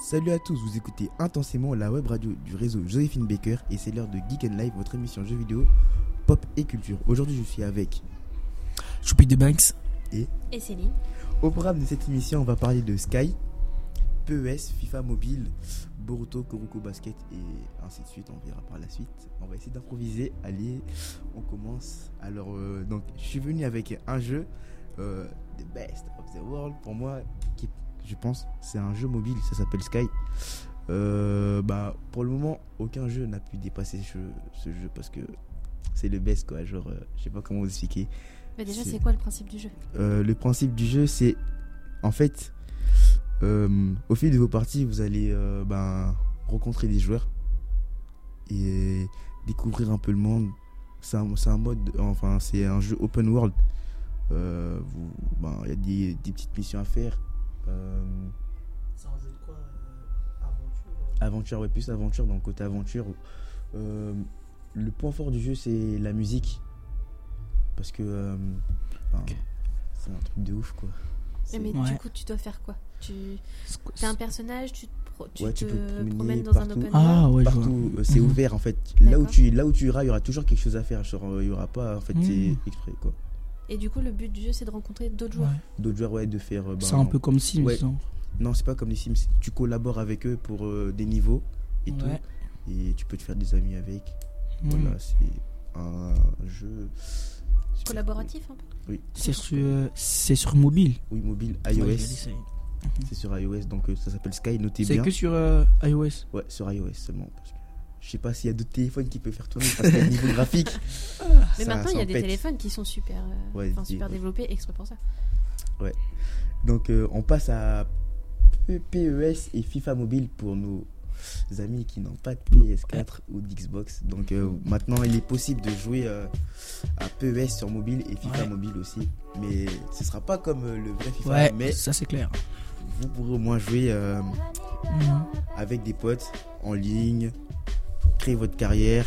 Salut à tous, vous écoutez intensément la web radio du réseau Joséphine Baker et c'est l'heure de Geek and Live, votre émission jeux vidéo, pop et culture. Aujourd'hui je suis avec Choupi de Banks et Céline. Au programme de cette émission on va parler de Sky, PES, FIFA Mobile, Boruto, Kuroko Basket et ainsi de suite, on verra par la suite. On va essayer d'improviser, allez, on commence. Alors donc je suis venu avec un jeu, The Best of the World pour moi, qui je pense c'est un jeu mobile, ça s'appelle Sky. Pour le moment aucun jeu n'a pu dépasser ce jeu parce que c'est le best quoi, genre je sais pas comment vous expliquer. Mais déjà c'est quoi le principe du jeu? Le principe du jeu c'est en fait au fil de vos parties vous allez rencontrer des joueurs et découvrir un peu le monde. C'est un mode, enfin c'est un jeu open world. Y a des petites missions à faire. C'est un jeu de quoi? Aventure, ouais, plus aventure, donc côté aventure. Le point fort du jeu c'est la musique. Parce que c'est un truc de ouf quoi. Mais Ouais. du coup tu dois faire quoi? T'es un personnage, tu peux te promènes dans partout. un open world. Ah ouais, je vois. Partout, c'est ouvert en fait. Là où tu iras, il y aura toujours quelque chose à faire. Genre, il y aura pas en fait, c'est exprès quoi. Et du coup le but du jeu c'est de rencontrer d'autres joueurs. Ouais. D'autres joueurs, ouais, de faire. C'est un peu comme Sims. ouais. Genre. Non, c'est pas comme les Sims. Tu collabores avec eux pour des niveaux et tout. Ouais. Et tu peux te faire des amis avec. Voilà, c'est un jeu Collaboratif un peu. Oui. C'est sur mobile. Oui, mobile, Ouais, iOS. j'ai dit ça. C'est sur iOS, donc ça s'appelle Sky. Notez C'est bien. que sur iOS. Ouais, sur iOS seulement. Parce que je sais pas s'il y a d'autres téléphones qui peuvent faire tourner parce que niveau graphique. Mais ça- maintenant il y ça a en des pète. téléphones qui sont super développés exprès pour ça. Donc on passe à PES et FIFA Mobile pour nos amis qui n'ont pas de PS4 ou d'Xbox. Donc maintenant il est possible de jouer à PES sur mobile et FIFA Mobile aussi. Mais ce sera pas comme le vrai FIFA. Ouais, Mais ça c'est clair. vous pourrez au moins jouer avec des potes en ligne, créer votre carrière,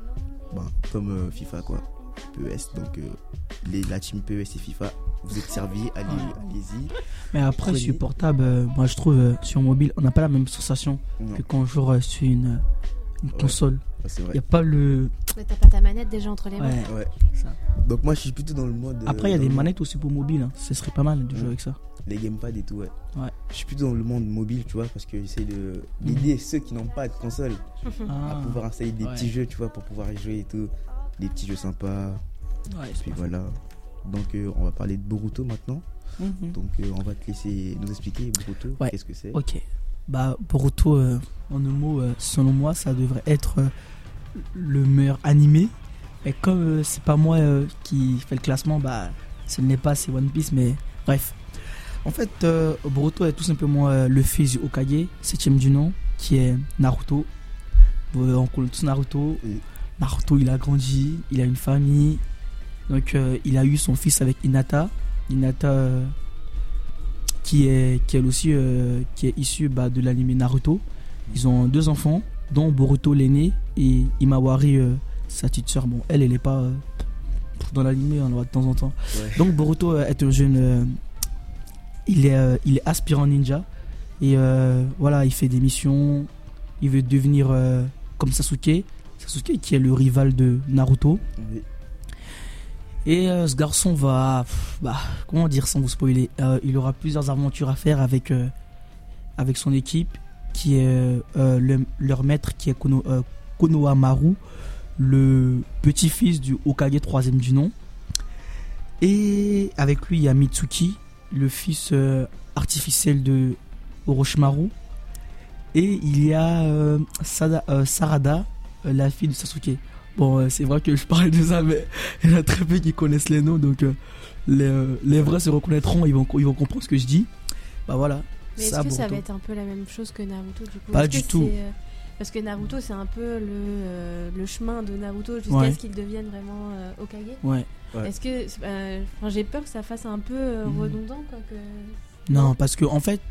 comme FIFA quoi. PES, donc la team PES et FIFA, vous êtes servis, allez-y. Mais après, Prenez. sur portable, moi je trouve sur mobile, on n'a pas la même sensation Non, que quand on joue sur une console. c'est Il vrai. n'y a pas le. Mais t'as pas ta manette déjà entre les mains. Ouais. Ouais. Ça. Donc moi je suis plutôt dans le mode. Après, il y a dans des le manettes aussi pour mobile. Hein. Ce serait pas mal de jouer avec ça. les gamepads et tout, ouais. Ouais. Je suis plutôt dans le monde mobile, tu vois, parce que j'essaie d'aider ceux qui n'ont pas de console à Ah. pouvoir installer des petits jeux, tu vois, pour pouvoir y jouer et tout. Des petits jeux sympas. Ouais, Puis voilà. Donc on va parler de Boruto maintenant. Mhm. Donc on va te laisser nous expliquer Boruto, Ouais. qu'est-ce que c'est. Ok. Boruto, en un mot, selon moi, ça devrait être le meilleur animé. Et comme c'est pas moi qui fais le classement, ce n'est pas, c'est One Piece, mais bref. En fait, Boruto est tout simplement le fils du Hokage, 7ème du nom, qui est Naruto. On connaît tous Naruto. Oui. Naruto, il a grandi, il a une famille. Donc, il a eu son fils avec Hinata. Hinata, qui est elle aussi qui est issue de l'anime Naruto. Ils ont 2 enfants, dont Boruto l'aîné et Imawari, sa petite soeur. Bon, elle est pas dans l'anime, on la voit de temps en temps. Ouais. Donc Boruto est un jeune, il est aspirant ninja et voilà, il fait des missions. Il veut devenir comme Sasuke qui est le rival de Naruto. Oui. Et ce garçon va, comment dire sans vous spoiler, il aura plusieurs aventures à faire avec son équipe, qui est leur maître, qui est Konohamaru, le petit-fils du Hokage 3ème du nom. Et avec lui, il y a Mitsuki, le fils artificiel de Orochimaru. Et il y a Sarada, la fille de Sasuke. Bon, c'est vrai que je parle de ça, mais il y en a très peu qui connaissent les noms, donc les vrais se reconnaîtront, ils vont comprendre ce que je dis. Voilà. Mais est-ce que ça va être un peu la même chose que Naruto du coup? Pas du tout. Parce que Naruto c'est un peu le chemin de Naruto jusqu'à ce qu'il devienne vraiment Hokage. Ouais. Ouais. Est-ce que j'ai peur que ça fasse un peu redondant quoi que... Non, parce que en fait,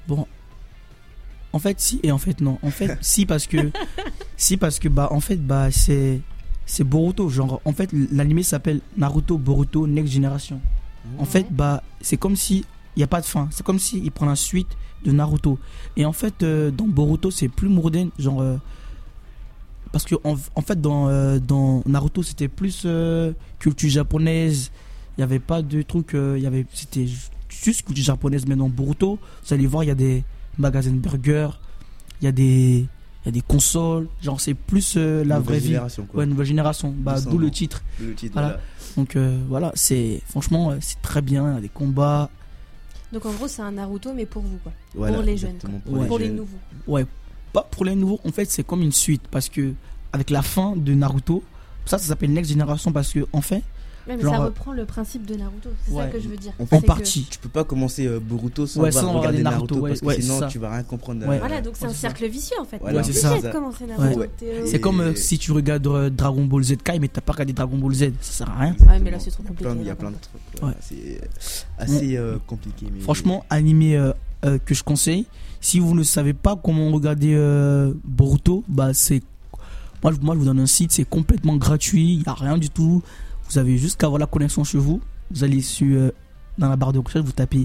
si et en fait non. En fait, si parce que en fait c'est Boruto, genre en fait l'anime s'appelle Naruto Boruto Next Generation. En fait c'est comme si Il n'y a pas de fin. C'est comme s'il prend la suite de Naruto. Et en fait, dans Boruto, c'est plus moderne. Genre. Parce que en fait, dans Naruto, c'était plus culture japonaise. Il n'y avait pas de trucs. C'était juste culture japonaise. Mais dans Boruto, vous allez voir, il y a des magasins de burgers. Il y a des consoles. Genre, c'est plus la vraie vie. Quoi. Ouais, nouvelle génération. D'où le titre. Voilà. Donc, voilà. Franchement, c'est très bien. Il y a des combats. Donc, en gros, c'est un Naruto, mais pour vous, quoi. Voilà, pour les jeunes. Pour les nouveaux. Ouais. Pas pour les nouveaux, en fait, c'est comme une suite parce que avec la fin de Naruto, ça s'appelle Next Generation parce que en fait, ouais, mais ça reprend le principe de Naruto, c'est ça que je veux dire. En partie. Tu peux pas commencer Boruto sans regarder Naruto parce que sinon tu vas rien comprendre. Voilà, donc c'est un cercle vicieux en fait. Voilà, c'est ça. de commencer Naruto. C'est comme si tu regardes Dragon Ball Z Kai mais t'as pas regardé Dragon Ball Z, ça sert à rien. Ouais, mais là c'est trop compliqué. Il y a plein de trucs. C'est assez compliqué. Franchement, animé que je conseille. Si vous ne savez pas comment regarder Boruto, bah c'est moi je vous donne un site, c'est complètement gratuit, il n'y a rien du tout. Vous avez juste qu'à avoir la connexion chez vous. Vous allez sur dans la barre de recherche, vous tapez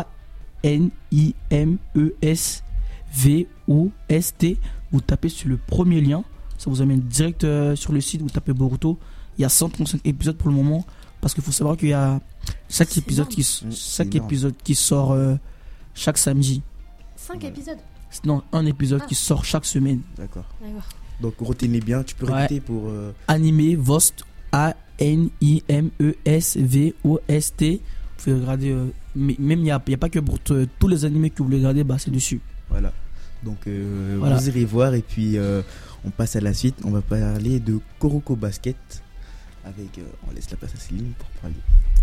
ANIMESVOST, vous tapez sur le premier lien, ça vous amène direct sur le site, vous tapez Boruto. Il y a 135 épisodes pour le moment parce qu'il faut savoir qu'il y a chaque épisode qui sort chaque samedi. 5 épisodes? Non, un épisode qui sort chaque semaine. D'accord. Donc retenez bien, tu peux répéter pour... Animé Vost, ANIMESVOST. Vous pouvez regarder, même il n'y a pas que pour tous les animés que vous voulez regarder, bah, c'est dessus. Voilà. Donc vous irez voir et puis on passe à la suite. On va parler de Kuroko Basket. On laisse la place à Céline pour parler.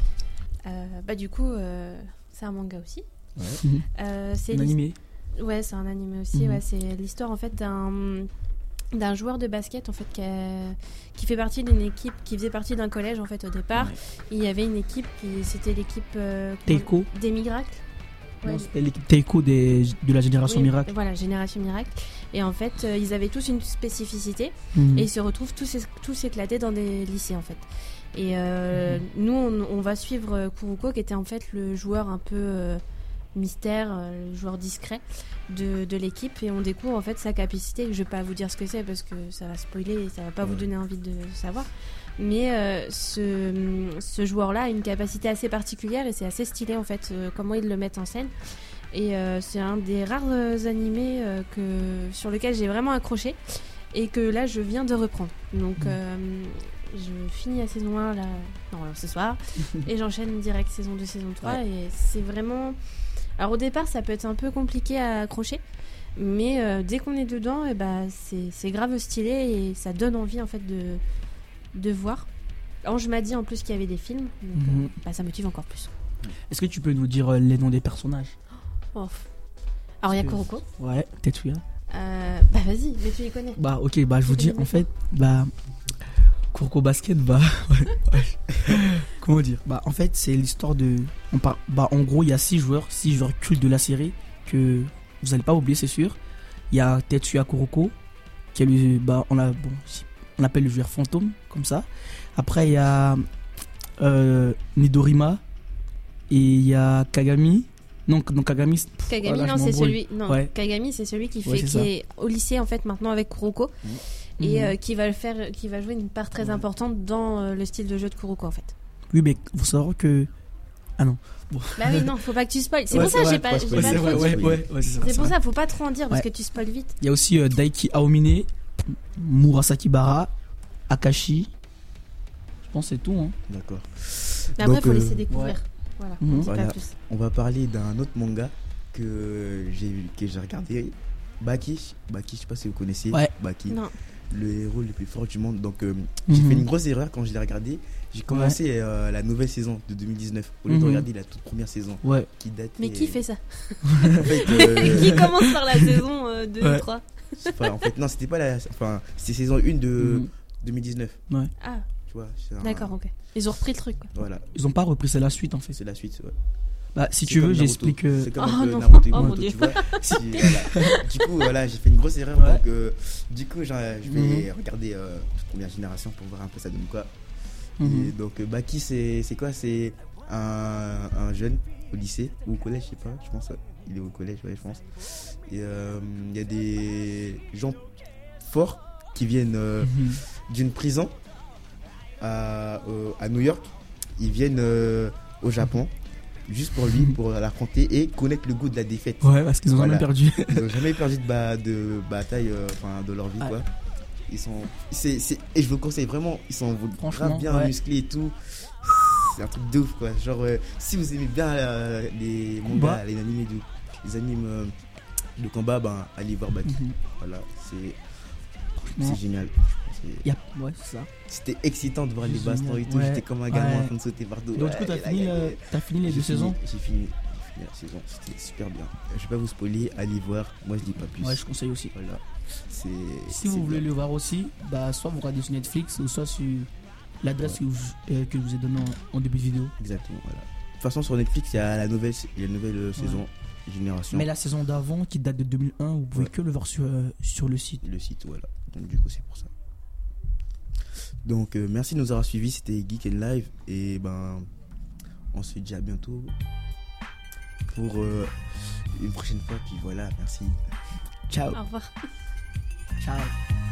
Du coup, c'est un manga aussi. Ouais. C'est un animé. Ouais, c'est un animé aussi. Ouais, c'est l'histoire en fait d'un joueur de basket en fait qui fait partie d'une équipe qui faisait partie d'un collège en fait au départ. Il y avait une équipe c'était l'équipe Teiko des miracles. Non, c'était l'équipe Teiko de la génération Miracle. Voilà, génération Miracle. Et en fait, ils avaient tous une spécificité et ils se retrouvent tous éclatés dans des lycées en fait. Et nous, on va suivre Kuroko qui était en fait le joueur un peu mystère, le joueur discret de l'équipe, et on découvre en fait sa capacité. Je vais pas vous dire ce que c'est parce que ça va spoiler et ça va pas vous donner envie de savoir, mais ce joueur là a une capacité assez particulière et c'est assez stylé en fait comment ils le mettent en scène, et c'est un des rares animés sur lequel j'ai vraiment accroché et que là je viens de reprendre, donc je finis la saison 1 là, ce soir et j'enchaîne direct saison 2, saison 3 et c'est vraiment... Alors au départ ça peut être un peu compliqué à accrocher, mais dès qu'on est dedans c'est grave stylé et ça donne envie en fait de voir. Ange m'a dit en plus qu'il y avait des films, donc ça motive encore plus. Est-ce que tu peux nous dire les noms des personnages? Alors il y a Kuroko. Ouais, Tetsuya. Vas-y, mais tu les connais. Ok, je vous dis en fait, Kuroko Basket, comment dire, en fait c'est l'histoire de en gros il y a 6 joueurs cultes de la série que vous n'allez pas oublier, c'est sûr. Il y a Tetsuya Kuroko qui est on appelle le joueur fantôme comme ça. Après il y a Midorima et il y a Kagami. Kagami c'est celui. Non, ouais. Kagami c'est celui qui est au lycée en fait maintenant avec Kuroko. Et qui va jouer une part très importante dans le style de jeu de Kuroko en fait. Oui, mais faut savoir que non. Bon. Oui, non, faut pas que tu spoil. C'est pour ça j'ai pas trop dit. C'est pour ça, faut pas trop en dire parce que tu spoil vite. Il y a aussi Daiki Aomine, Murasaki Bara, Akashi. Je pense que c'est tout. D'accord. Mais après, faut laisser découvrir. Voilà. Pas plus. On va parler d'un autre manga que j'ai regardé. Baki, je sais pas si vous connaissez. Baki. Non. Le héros le plus fort du monde. Donc j'ai fait une grosse erreur quand je l'ai regardé. J'ai commencé la nouvelle saison de 2019 au lieu de regarder la toute première saison qui date. Mais qui fait ça? Qui commence par la saison 2 3? En fait non, c'était pas c'était saison 1 de 2019. Ouais. Ah. Tu vois, d'accord, OK. Ils ont repris le truc quoi. Voilà. Ils ont pas repris, c'est la suite en fait. C'est la suite, ouais. Si tu veux, j'explique. C'est comme Naruto et Boruto, tu vois. Du coup, j'ai fait une grosse erreur. Donc, du coup, je vais regarder la première génération pour voir un peu ça donne quoi. Et donc, Baki, c'est quoi? C'est un jeune au lycée ou au collège, je sais pas, je pense il est au collège, ouais, je pense. Et il y a des gens forts qui viennent d'une prison à New York. Ils viennent au Japon juste pour lui, pour l'affronter et connaître le goût de la défaite. Ouais, parce qu'ils ont jamais perdu. Ils n'ont jamais perdu de bataille de leur vie, quoi. Ils sont, et je vous le conseille vraiment, ils sont grave bien musclés et tout. C'est un truc de ouf, quoi. Genre, si vous aimez bien les mangas, les animés, les animes de combat, ben allez voir Baki. Voilà, c'est génial. Ouais, c'est ça. C'était excitant de voir les bastons et tout. J'étais comme un gamin en train de sauter partout. Donc, du coup, t'as fini les 2 saisons? J'ai fini la saison. C'était super bien. Je vais pas vous spoiler, allez voir. Moi, je dis pas plus. Ouais, je conseille aussi. Voilà. Si vous voulez le voir aussi, soit vous regardez sur Netflix ou soit sur l'adresse que je vous ai donnée en début de vidéo. Exactement, voilà. De toute façon, sur Netflix, il y a la nouvelle saison Génération. Mais la saison d'avant, qui date de 2001, vous pouvez que le voir sur le site. Le site, voilà. Donc, du coup, c'est pour ça. Donc, merci de nous avoir suivis. C'était Geek and Live. Et on se dit à bientôt pour une prochaine fois. Puis voilà, merci. Ciao. Au revoir. Ciao.